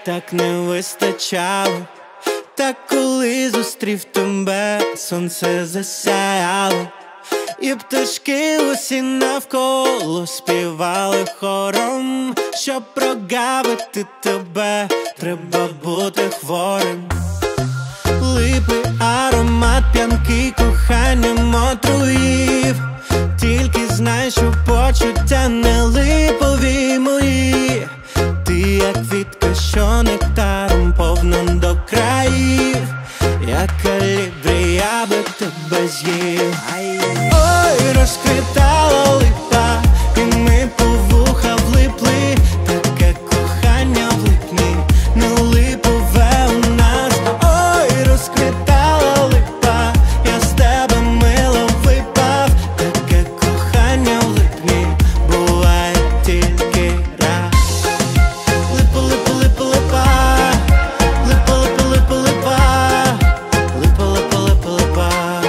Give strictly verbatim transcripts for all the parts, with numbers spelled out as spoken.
так не вистачало. Та коли зустрів тебе, сонце засяяло, і пташки усі навколо співали хором. Щоб прогавити тебе, треба бути хворим. Липи, аромат п'янки коханням отруїв. Тільки знай, що почуття не липові мої. Ти як квітка, що нектаром повна до країв. Як калібрі, я би тебе з'їв. Ой, розквітала липа, і ми по вуха влипли. Таке кохання в липні, не липове у нас. Ой, розквітала липа, я з тебе мило випав. Таке кохання в липні буває тільки раз. Липа, липа, липа, липа, липа, липа, липа, липа, липа, липа, липа, липа.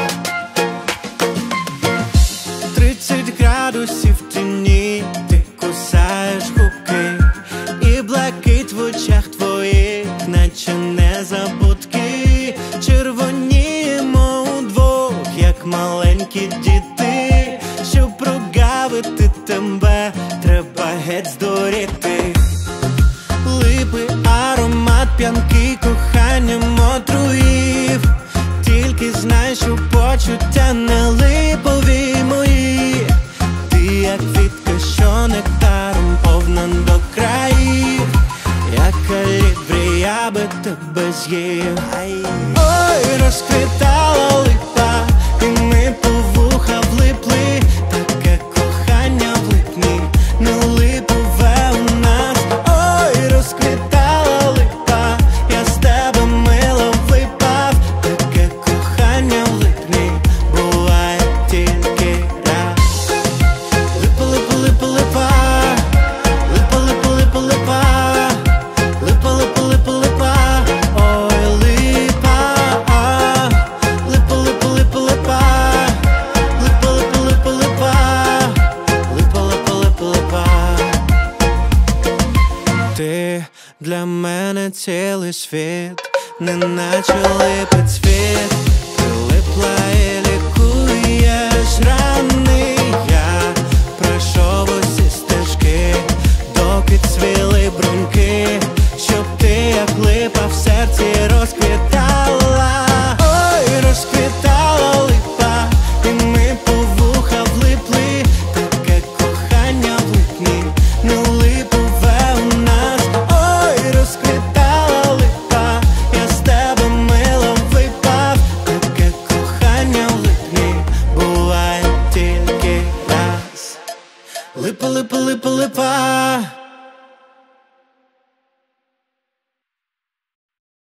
Тридцять градусів в тіні, ти кусаєш губки, і блакить в очах твоїх, наче незабудки. Червоніємо удвох, як маленькі діти. Щоб прогавити тебе, треба геть здуріти. Липи, аромат п'янки коханням отруїв. Тільки знай, що почуття не липові мої. Ти як квітка, що нектаром повна до країв. Як калібрі, я би тебе з'їв. Ой, розквітала липа, і ми по вуха влипли. Таке кохання в липні, не липове у нас. Ой, розквітала липа, я з тебе мило випав. Таке кохання в липні буває тільки раз. Липа, липа, липа, липа, липа, липа, липа, липа, липа, липа, липа, липа. Ой, липа, липа, липа, липа, липа, липа, липа, липа, липа, липа, липа, липа, липа. Ти для мене цілий світ, неначе липить цвіт. Прилипла і